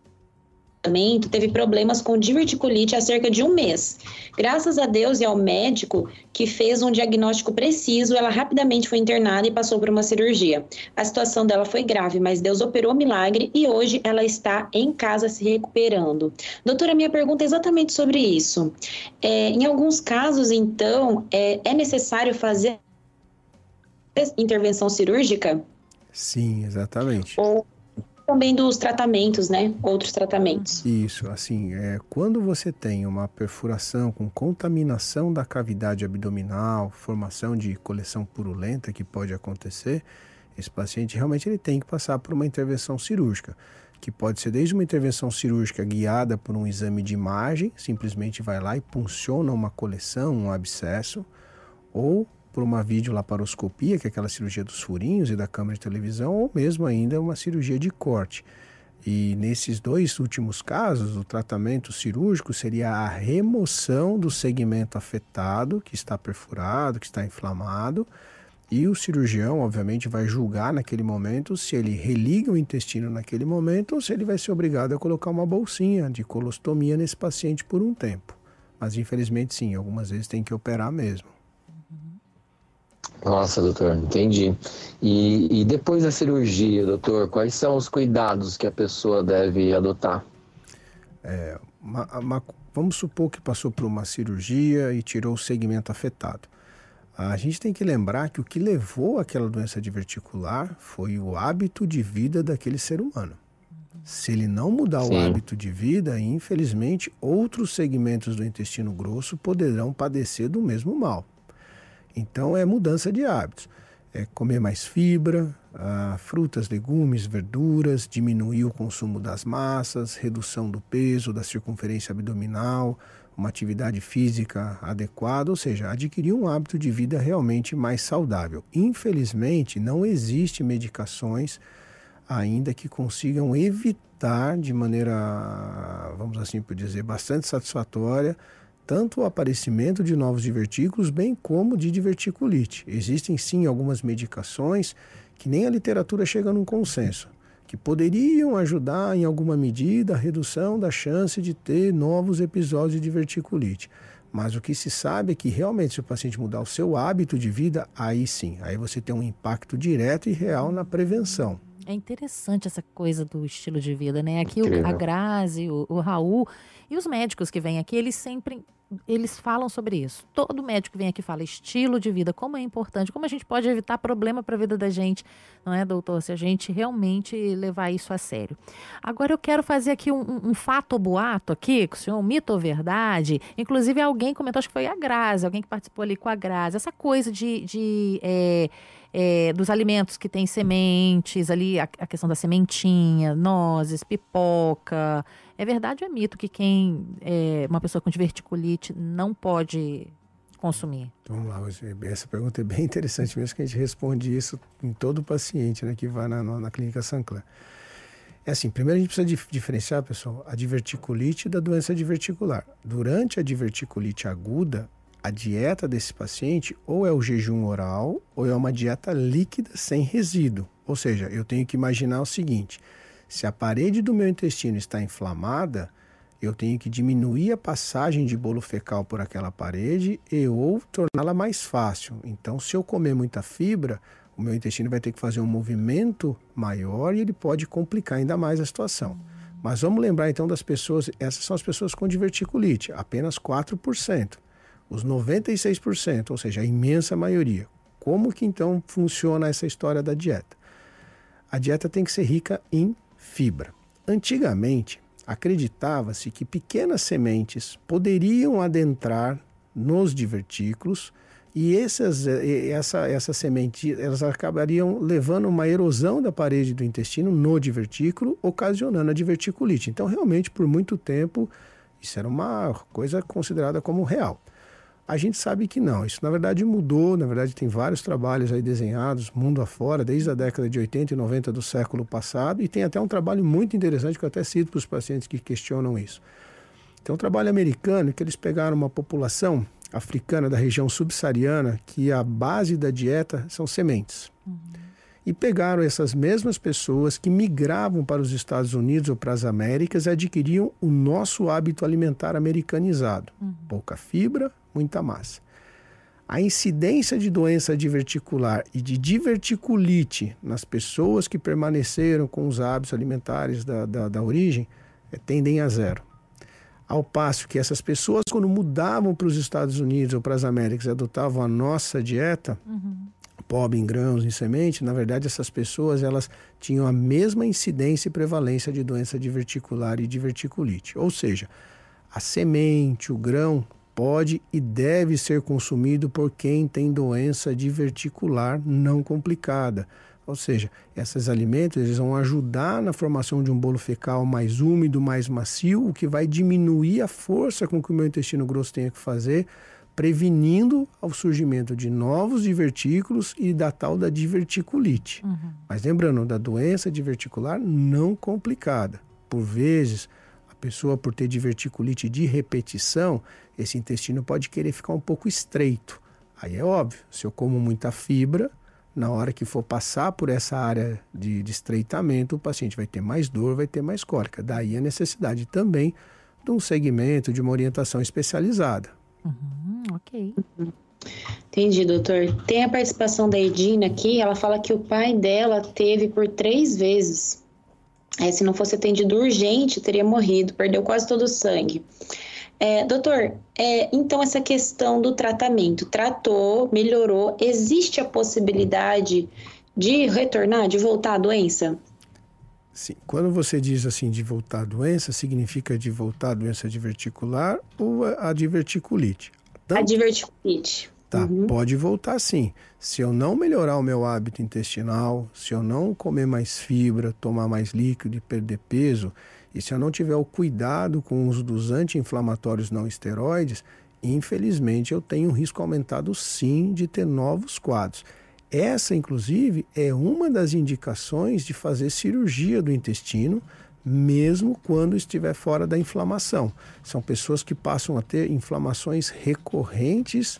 teve problemas com diverticulite há cerca de um mês. Graças a Deus e ao médico que fez um diagnóstico preciso, ela rapidamente foi internada e passou por uma cirurgia. A situação dela foi grave, mas Deus operou milagre e hoje ela está em casa se recuperando. Doutora, minha pergunta é exatamente sobre isso. É, em alguns casos, então, é, é necessário fazer intervenção cirúrgica? Sim, exatamente. Ou Também dos tratamentos, né? Outros tratamentos. Isso, assim, é, quando você tem uma perfuração com contaminação da cavidade abdominal, formação de coleção purulenta que pode acontecer, esse paciente realmente ele tem que passar por uma intervenção cirúrgica, que pode ser desde uma intervenção cirúrgica guiada por um exame de imagem, simplesmente vai lá e punciona uma coleção, um abscesso, ou por uma videolaparoscopia, que é aquela cirurgia dos furinhos e da câmara de televisão, ou mesmo ainda uma cirurgia de corte. E nesses dois últimos casos, o tratamento cirúrgico seria a remoção do segmento afetado, que está perfurado, que está inflamado, e o cirurgião, obviamente, vai julgar naquele momento se ele religa o intestino naquele momento ou se ele vai ser obrigado a colocar uma bolsinha de colostomia nesse paciente por um tempo. Mas, infelizmente, sim, algumas vezes tem que operar mesmo. Nossa, doutor, entendi. E, e depois da cirurgia, doutor, quais são os cuidados que a pessoa deve adotar? É, uma, uma, vamos supor que passou por uma cirurgia e tirou o segmento afetado. A gente tem que lembrar que o que levou àquela doença diverticular foi o hábito de vida daquele ser humano. Se ele não mudar Sim. o hábito de vida, infelizmente, outros segmentos do intestino grosso poderão padecer do mesmo mal. Então, é mudança de hábitos. É comer mais fibra, ah, frutas, legumes, verduras, diminuir o consumo das massas, redução do peso, da circunferência abdominal, uma atividade física adequada, ou seja, adquirir um hábito de vida realmente mais saudável. Infelizmente, não existe medicações ainda que consigam evitar de maneira, vamos assim por dizer, bastante satisfatória, tanto o aparecimento de novos divertículos, bem como de diverticulite. Existem sim algumas medicações que nem a literatura chega num consenso, que poderiam ajudar em alguma medida a redução da chance de ter novos episódios de diverticulite. Mas o que se sabe é que realmente se o paciente mudar o seu hábito de vida, aí sim, aí você tem um impacto direto e real na prevenção. É interessante essa coisa do estilo de vida, né? Aqui o, a Grazi, o, o Raul e os médicos que vêm aqui, eles sempre eles falam sobre isso. Todo médico que vem aqui fala estilo de vida, como é importante, como a gente pode evitar problema para a vida da gente, não é, doutor? Se a gente realmente levar isso a sério. Agora eu quero fazer aqui um, um, um fato ou boato aqui, com o senhor, um mito ou verdade. Inclusive alguém comentou, acho que foi a Grazi, alguém que participou ali com a Grazi, essa coisa de... de é, É, dos alimentos que tem sementes, ali a, a questão da sementinha, nozes, pipoca. É verdade ou é mito que quem é uma pessoa com diverticulite não pode consumir? Vamos lá, essa pergunta é bem interessante mesmo, que a gente responde isso em todo paciente, né, que vai na, na clínica Sancler. É assim, primeiro a gente precisa dif- diferenciar, pessoal, a diverticulite da doença diverticular. Durante a diverticulite aguda, a dieta desse paciente ou é o jejum oral ou é uma dieta líquida sem resíduo. Ou seja, eu tenho que imaginar o seguinte, se a parede do meu intestino está inflamada, eu tenho que diminuir a passagem de bolo fecal por aquela parede e ou torná-la mais fácil. Então, se eu comer muita fibra, o meu intestino vai ter que fazer um movimento maior e ele pode complicar ainda mais a situação. Mas vamos lembrar então das pessoas, essas são as pessoas com diverticulite, apenas quatro por cento. Os noventa e seis por cento, ou seja, a imensa maioria. Como que então funciona essa história da dieta? A dieta tem que ser rica em fibra. Antigamente, acreditava-se que pequenas sementes poderiam adentrar nos divertículos e essas, essa, essa semente, elas acabariam levando uma erosão da parede do intestino no divertículo, ocasionando a diverticulite. Então, realmente, por muito tempo, isso era uma coisa considerada como real. A gente sabe que não, isso na verdade mudou, na verdade tem vários trabalhos aí desenhados mundo afora, desde a década de oitenta e noventa do século passado, e tem até um trabalho muito interessante que eu até cito para os pacientes que questionam isso. Tem um trabalho americano que eles pegaram uma população africana da região subsaariana, que a base da dieta são sementes. Uhum. E pegaram essas mesmas pessoas que migravam para os Estados Unidos ou para as Américas e adquiriam o nosso hábito alimentar americanizado. Uhum. Pouca fibra, muita massa. A incidência de doença diverticular e de diverticulite nas pessoas que permaneceram com os hábitos alimentares da, da, da origem é, tendem a zero. Ao passo que essas pessoas, quando mudavam para os Estados Unidos ou para as Américas e adotavam a nossa dieta, uhum. P O B em grãos, em semente, na verdade essas pessoas elas tinham a mesma incidência e prevalência de doença diverticular e diverticulite. Ou seja, a semente, o grão, pode e deve ser consumido por quem tem doença diverticular não complicada. Ou seja, esses alimentos eles vão ajudar na formação de um bolo fecal mais úmido, mais macio, o que vai diminuir a força com que o meu intestino grosso tem que fazer, prevenindo o surgimento de novos divertículos e da tal da diverticulite. Uhum. Mas lembrando, da doença diverticular não complicada. Por vezes, a pessoa, por ter diverticulite de repetição, esse intestino pode querer ficar um pouco estreito. Aí é óbvio, se eu como muita fibra, na hora que for passar por essa área de, de estreitamento, o paciente vai ter mais dor, vai ter mais cólica. Daí a necessidade também de um segmento, de uma orientação especializada. Uhum, ok. Entendi, doutor. Tem a participação da Edina aqui, ela fala que o pai dela teve por três vezes. É, se não fosse atendido urgente, teria morrido, perdeu quase todo o sangue. É, doutor, é, então essa questão do tratamento, tratou, melhorou, existe a possibilidade de retornar, de voltar à doença? Sim, quando você diz assim de voltar à doença, significa de voltar à doença diverticular ou a diverticulite? Tanto... A diverticulite. Tá, uhum. Pode voltar sim. Se eu não melhorar o meu hábito intestinal, se eu não comer mais fibra, tomar mais líquido e perder peso, e se eu não tiver o cuidado com o uso dos anti-inflamatórios não esteroides, infelizmente eu tenho um risco aumentado sim de ter novos quadros. Essa, inclusive, é uma das indicações de fazer cirurgia do intestino, mesmo quando estiver fora da inflamação. São pessoas que passam a ter inflamações recorrentes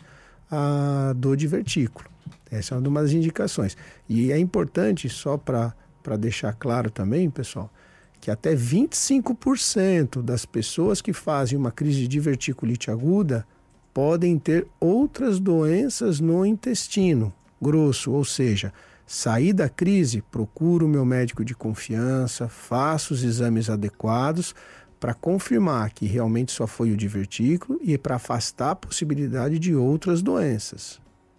ah, do divertículo. Essa é uma das indicações. E é importante, só para para deixar claro também, pessoal, que até vinte e cinco por cento das pessoas que fazem uma crise de diverticulite aguda podem ter outras doenças no intestino grosso, ou seja, sair da crise, procuro o meu médico de confiança, faço os exames adequados para confirmar que realmente só foi o divertículo e para afastar a possibilidade de outras doenças.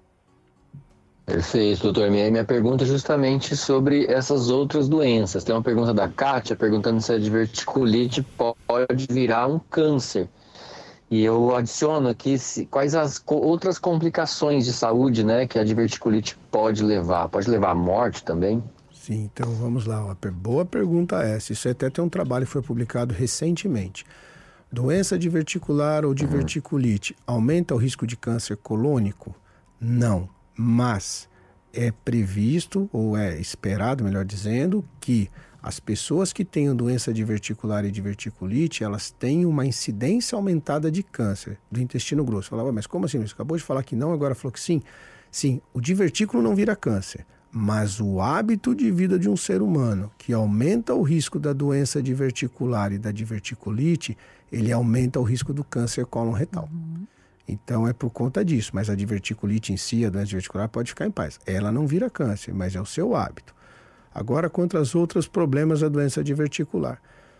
Perfeito, doutor. Minha, minha pergunta é justamente sobre essas outras doenças. Tem uma pergunta da Kátia perguntando se a diverticulite pode virar um câncer. E eu adiciono aqui se, quais as co- outras complicações de saúde, né, que a diverticulite pode levar. Pode levar à morte também? Sim, então vamos lá. Uma boa pergunta essa. Isso até tem um trabalho que foi publicado recentemente. Doença diverticular ou diverticulite aumenta o risco de câncer colônico? Não. Mas é previsto, ou é esperado, melhor dizendo, que as pessoas que tenham doença diverticular e diverticulite, elas têm uma incidência aumentada de câncer do intestino grosso. Falava, mas como assim? Você acabou de falar que não, agora falou que sim? Sim, o divertículo não vira câncer, mas o hábito de vida de um ser humano, que aumenta o risco da doença diverticular e da diverticulite, ele aumenta o risco do câncer cólon retal. Uhum. Então é por conta disso, mas a diverticulite em si, a doença diverticular, pode ficar em paz. Ela não vira câncer, mas é o seu hábito. Agora, quanto aos outros problemas da doença diverticular,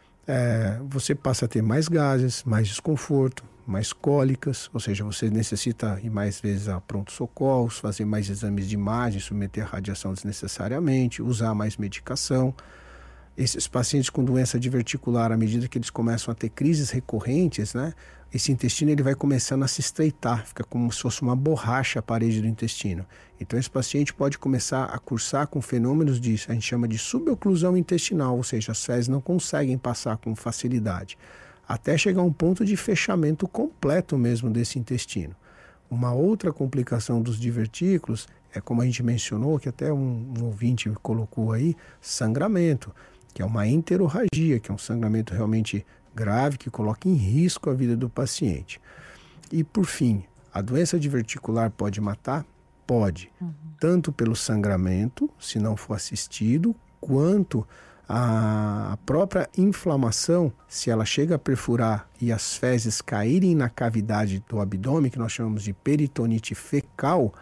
é, você passa a ter mais gases, mais desconforto, mais cólicas, ou seja, você necessita ir mais vezes a pronto-socorros, fazer mais exames de imagem, submeter a radiação desnecessariamente, usar mais medicação. Esses pacientes com doença diverticular, à medida que eles começam a ter crises recorrentes, né, esse intestino ele vai começando a se estreitar, fica como se fosse uma borracha a parede do intestino. Então esse paciente pode começar a cursar com fenômenos de, a gente chama de suboclusão intestinal, ou seja, as fezes não conseguem passar com facilidade, até chegar a um ponto de fechamento completo mesmo desse intestino. Uma outra complicação dos divertículos é, como a gente mencionou, que até um, um ouvinte colocou aí, sangramento, que é uma enterorragia, que é um sangramento realmente grave, que coloca em risco a vida do paciente. E, por fim, a doença diverticular pode matar? Pode. Uhum. Tanto pelo sangramento, se não for assistido, quanto a própria inflamação, se ela chega a perfurar e as fezes caírem na cavidade do abdômen, que nós chamamos de peritonite fecal,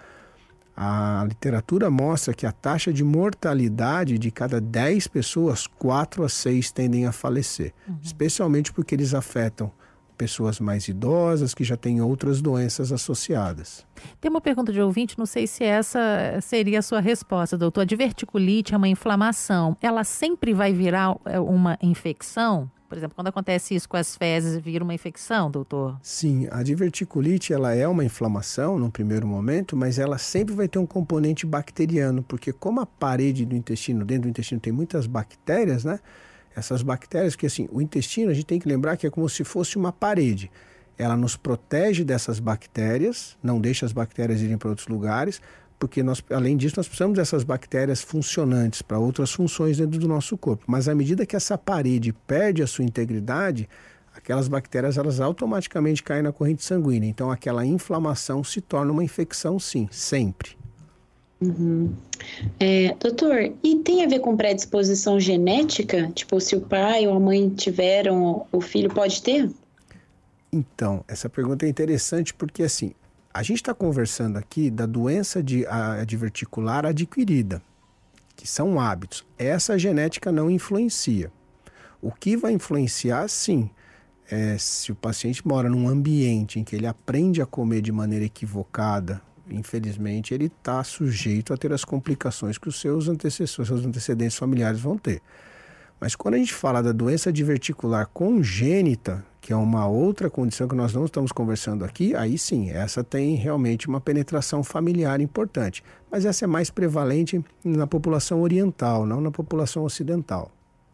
a literatura mostra que a taxa de mortalidade de cada dez pessoas, quatro a seis tendem a falecer. Uhum. Especialmente porque eles afetam o pessoas mais idosas que já têm outras doenças associadas. Tem uma pergunta de ouvinte, não sei se essa seria a sua resposta, doutor. A diverticulite é uma inflamação. Ela sempre vai virar uma infecção? Por exemplo, quando acontece isso com as fezes, vira uma infecção, doutor? Sim, a diverticulite ela é uma inflamação no primeiro momento, mas ela sempre vai ter um componente bacteriano, porque como a parede do intestino, dentro do intestino tem muitas bactérias, né? Essas bactérias, que assim, o intestino a gente tem que lembrar que é como se fosse uma parede. Ela nos protege dessas bactérias, não deixa as bactérias irem para outros lugares, porque nós, além disso, nós precisamos dessas bactérias funcionantes para outras funções dentro do nosso corpo. Mas à medida que essa parede perde a sua integridade, aquelas bactérias elas automaticamente caem na corrente sanguínea. Então aquela inflamação se torna uma infecção, sim, sempre. Uhum. É, doutor, e tem a ver com predisposição genética? Tipo, se o pai ou a mãe tiveram, o filho pode ter? Então, essa pergunta é interessante porque assim, a gente está conversando aqui da doença de, a, diverticular adquirida, que são hábitos. Essa genética não influencia. O que vai influenciar, sim, é se o paciente mora num ambiente em que ele aprende a comer de maneira equivocada, infelizmente ele está sujeito a ter as complicações que os seus antecessores, seus antecedentes familiares vão ter. Mas quando a gente fala da doença diverticular congênita, que é uma outra condição que nós não estamos conversando aqui, aí sim, essa tem realmente uma penetração familiar importante. Mas essa é mais prevalente na população oriental, não na população ocidental.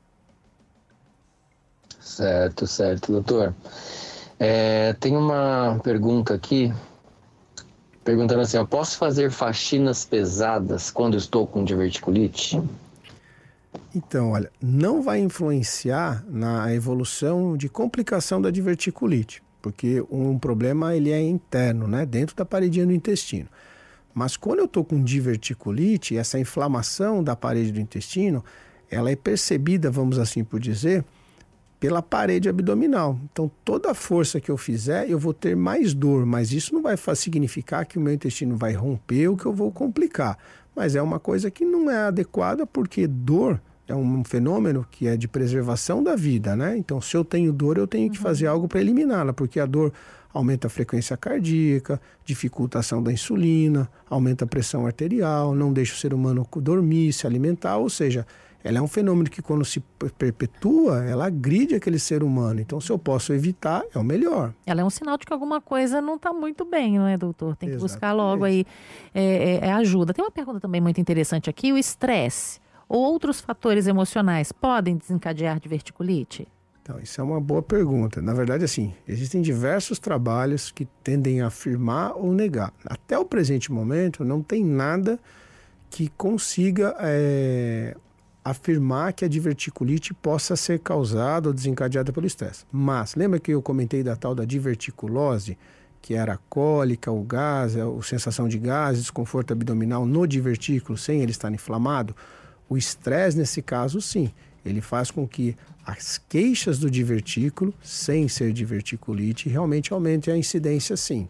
Certo, certo, doutor. É, tem uma pergunta aqui, perguntando assim, eu posso fazer faxinas pesadas quando estou com diverticulite? Então, olha, não vai influenciar na evolução de complicação da diverticulite, porque um problema ele é interno, né, dentro da paredinha do intestino. Mas quando eu estou com diverticulite, essa inflamação da parede do intestino, ela é percebida, vamos assim por dizer, pela parede abdominal. Então, toda a força que eu fizer, eu vou ter mais dor, mas isso não vai significar que o meu intestino vai romper ou que eu vou complicar. Mas é uma coisa que não é adequada, porque dor é um fenômeno que é de preservação da vida, né? Então, se eu tenho dor, eu tenho que fazer algo para eliminá-la, porque a dor aumenta a frequência cardíaca, dificulta a ação da insulina, aumenta a pressão arterial, não deixa o ser humano dormir, se alimentar, ou seja, ela é um fenômeno que quando se perpetua, ela agride aquele ser humano. Então, se eu posso evitar, é o melhor. Ela é um sinal de que alguma coisa não está muito bem, não é, doutor? Tem que Exatamente. buscar logo aí é, é, ajuda. Tem uma pergunta também muito interessante aqui, o estresse ou outros fatores emocionais podem desencadear diverticulite? Então, isso é uma boa pergunta. Na verdade, assim, existem diversos trabalhos que tendem a afirmar ou negar. Até o presente momento, não tem nada que consiga é, afirmar que a diverticulite possa ser causada ou desencadeada pelo estresse. Mas, lembra que eu comentei da tal da diverticulose, que era a cólica, o gás, a sensação de gás, desconforto abdominal no divertículo, sem ele estar inflamado? O estresse, nesse caso, sim, ele faz com que as queixas do divertículo, sem ser diverticulite, realmente aumentem a incidência, sim.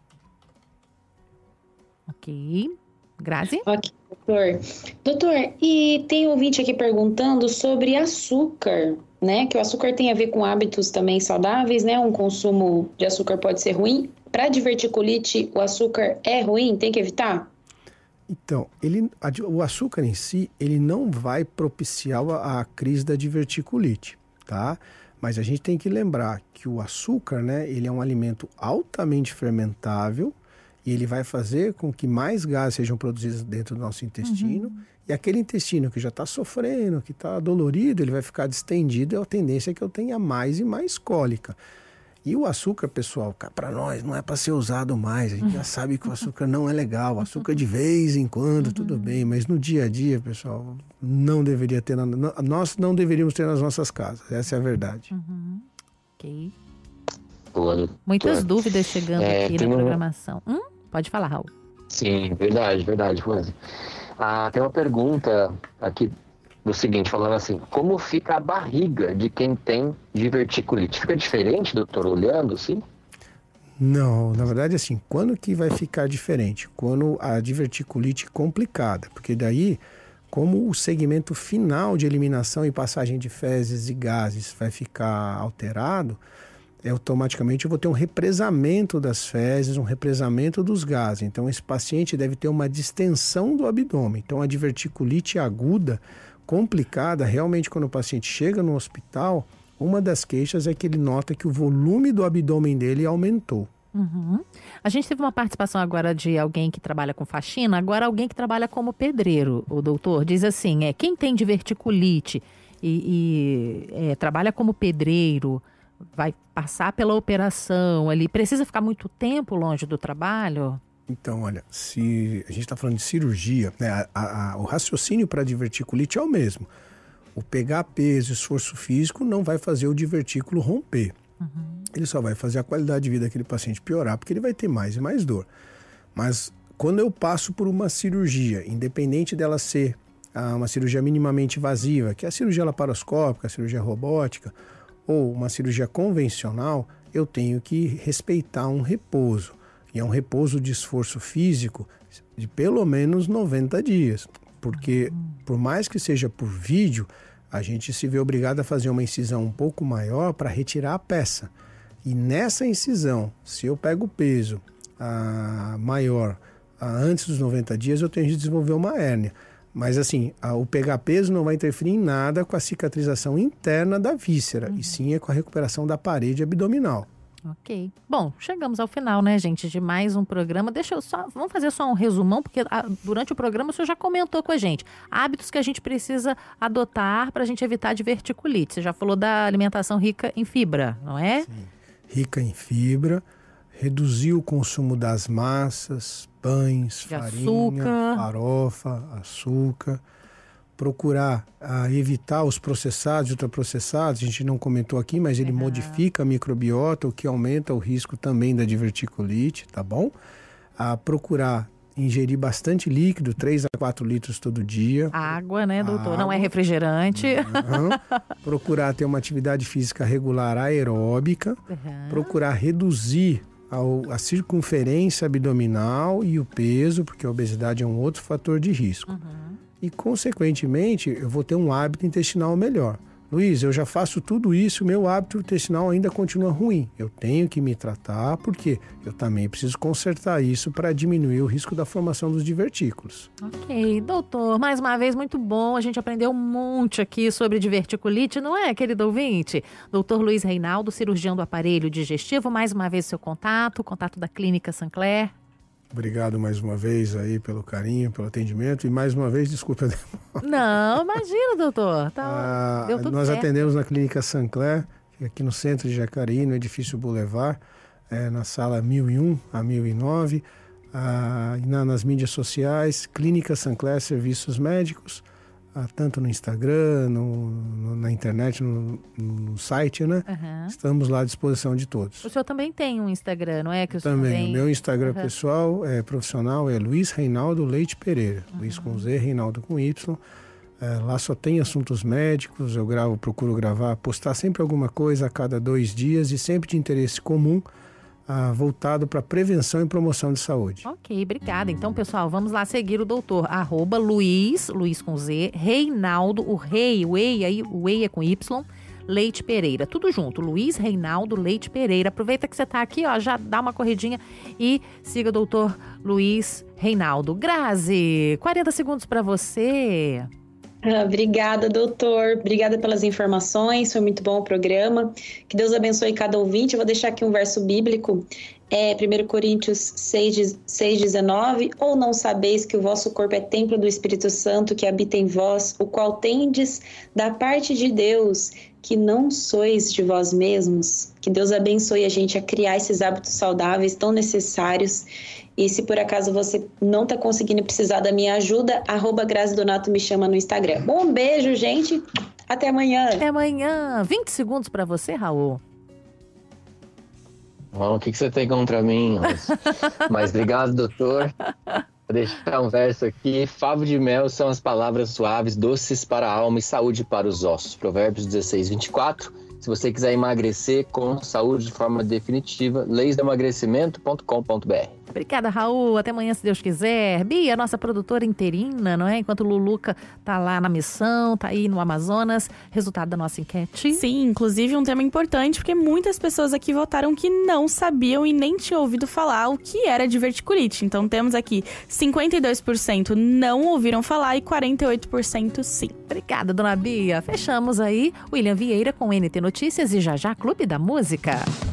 Ok. Grazi? Ok, doutor. Doutor, e tem um ouvinte aqui perguntando sobre açúcar, né? Que o açúcar tem a ver com hábitos também saudáveis, né? Um consumo de açúcar pode ser ruim. Para diverticulite, o açúcar é ruim? Tem que evitar? Então, ele, a, o açúcar em si, ele não vai propiciar a, a crise da diverticulite, tá? Mas a gente tem que lembrar que o açúcar, né, ele é um alimento altamente fermentável e ele vai fazer com que mais gases sejam produzidos dentro do nosso intestino. Uhum. E aquele intestino que já está sofrendo, que está dolorido, ele vai ficar distendido e a tendência é que eu tenha mais e mais cólica. E o açúcar, pessoal, para nós não é para ser usado mais. A gente já sabe que o açúcar não é legal. O açúcar de vez em quando, uhum. tudo bem. Mas no dia a dia, pessoal, não deveria ter. Na, nós não deveríamos ter nas nossas casas. Essa é a verdade. Uhum. Ok. Boa, Muitas dúvidas chegando é, aqui na uma... programação. Hum? Pode falar, Raul. Sim, verdade, verdade, Rose. Ah, tem uma pergunta aqui do seguinte, falando assim, como fica a barriga de quem tem diverticulite? Fica diferente, doutor, olhando assim? Não, na verdade assim, quando que vai ficar diferente? Quando a diverticulite complicada, porque daí, como o segmento final de eliminação e passagem de fezes e gases vai ficar alterado, automaticamente eu vou ter um represamento das fezes, um represamento dos gases. Então, esse paciente deve ter uma distensão do abdômen. Então, a diverticulite aguda, complicada, realmente quando o paciente chega no hospital, uma das queixas é que ele nota que o volume do abdômen dele aumentou. Uhum. A gente teve uma participação agora de alguém que trabalha com faxina, agora alguém que trabalha como pedreiro, o doutor. Diz assim, é, quem tem diverticulite e, e é, trabalha como pedreiro, vai passar pela operação ali, precisa ficar muito tempo longe do trabalho? Então, olha, se a gente está falando de cirurgia, né, a, a, a, o raciocínio para a diverticulite é o mesmo. O pegar peso, esforço físico não vai fazer o divertículo romper. Uhum. Ele só vai fazer a qualidade de vida daquele paciente piorar, porque ele vai ter mais e mais dor. Mas quando eu passo por uma cirurgia, independente dela ser ah, uma cirurgia minimamente invasiva, que é a cirurgia laparoscópica, a cirurgia robótica, ou uma cirurgia convencional, eu tenho que respeitar um repouso. E é um repouso de esforço físico de pelo menos noventa dias. Porque, por mais que seja por vídeo, a gente se vê obrigado a fazer uma incisão um pouco maior para retirar a peça. E nessa incisão, se eu pego o peso ah, maior ah, antes dos noventa dias, eu tenho de desenvolver uma hérnia. Mas assim, a, o pegar peso não vai interferir em nada com a cicatrização interna da víscera, uhum. e sim é com a recuperação da parede abdominal. Ok. Bom, chegamos ao final, né, gente, de mais um programa. Deixa eu só, vamos fazer só um resumão, porque a, durante o programa o senhor já comentou com a gente. Hábitos que a gente precisa adotar para a gente evitar diverticulite. Você já falou da alimentação rica em fibra, não é? Sim. Rica em fibra, reduzir o consumo das massas, pães, de farinha, açúcar. farofa, açúcar. Procurar ah, evitar os processados e ultraprocessados, a gente não comentou aqui, mas ele uhum. modifica a microbiota, o que aumenta o risco também da diverticulite, tá bom? Ah, procurar ingerir bastante líquido, três a quatro litros todo dia. Água, né, doutor? Água. Não é refrigerante. Uhum. Procurar ter uma atividade física regular aeróbica. Uhum. Procurar reduzir a, a circunferência abdominal e o peso, porque a obesidade é um outro fator de risco. Uhum. E, consequentemente, eu vou ter um hábito intestinal melhor. Luiz, eu já faço tudo isso, meu hábito intestinal ainda continua ruim. Eu tenho que me tratar, porque eu também preciso consertar isso para diminuir o risco da formação dos divertículos. Ok, doutor, mais uma vez, muito bom. A gente aprendeu um monte aqui sobre diverticulite, não é, querido ouvinte? doutor Luiz Reinaldo, cirurgião do aparelho digestivo. Mais uma vez, seu contato, contato da Clínica Sancler. Obrigado mais uma vez aí pelo carinho, pelo atendimento. E mais uma vez, desculpa a demora. Não, imagina, doutor. Tá, ah, deu tudo nós certo. atendemos na Clínica Sancler, aqui no centro de Jacareí, no edifício Boulevard, é, na sala mil e um a mil e nove. Ah, e na, nas mídias sociais, Clínica Sancler Serviços Médicos, ah, tanto no Instagram, no, no, na internet, no, no site, né? Uhum. Estamos lá à disposição de todos. O senhor também tem um Instagram, não é? Que o também, tem... o meu Instagram uhum. pessoal, é, profissional, é Luiz Reinaldo Leite Pereira. Uhum. Luiz com Z, Reinaldo com Y. É, lá só tem assuntos médicos, eu gravo, procuro gravar, postar sempre alguma coisa a cada dois dias e sempre de interesse comum, Ah, voltado para prevenção e promoção de saúde. Ok, obrigada. Então, pessoal, vamos lá seguir o doutor. Arroba Luiz, Luiz com Z, Reinaldo, o rei, o ei, aí, o ei é com Y, Leite Pereira. Tudo junto, Luiz Reinaldo Leite Pereira. Aproveita que você está aqui, ó, já dá uma corridinha e siga o doutor Luiz Reinaldo. Grazi, quarenta segundos para você. Ah, obrigada, doutor. Obrigada pelas informações. Foi muito bom o programa. Que Deus abençoe cada ouvinte. Eu vou deixar aqui um verso bíblico. É primeiro Coríntios seis, dezenove. Ou não sabeis que o vosso corpo é templo do Espírito Santo que habita em vós, o qual tendes da parte de Deus, que não sois de vós mesmos. Que Deus abençoe a gente a criar esses hábitos saudáveis tão necessários. E se por acaso você não está conseguindo precisar da minha ajuda, arroba Grazi Donato me chama no Instagram. Um beijo, gente. Até amanhã. Até amanhã. vinte segundos para você, Raul. Bom, o que, que você tem contra mim? Mas obrigado, doutor. Vou deixar um verso aqui. Favo de mel são as palavras suaves, doces para a alma e saúde para os ossos. Provérbios dezesseis, vinte e quatro. Se você quiser emagrecer com saúde de forma definitiva, leis do emagrecimento ponto com ponto br. Obrigada, Raul. Até amanhã, se Deus quiser. Bia, nossa produtora interina, não é? Enquanto o Luluca tá lá na missão, tá aí no Amazonas. Resultado da nossa enquete. Sim, inclusive um tema importante, porque muitas pessoas aqui votaram que não sabiam e nem tinham ouvido falar o que era diverticulite. Então temos aqui cinquenta e dois por cento não ouviram falar e quarenta e oito por cento sim. Obrigada, dona Bia. Fechamos aí. William Vieira com N T Notícias e já já Clube da Música.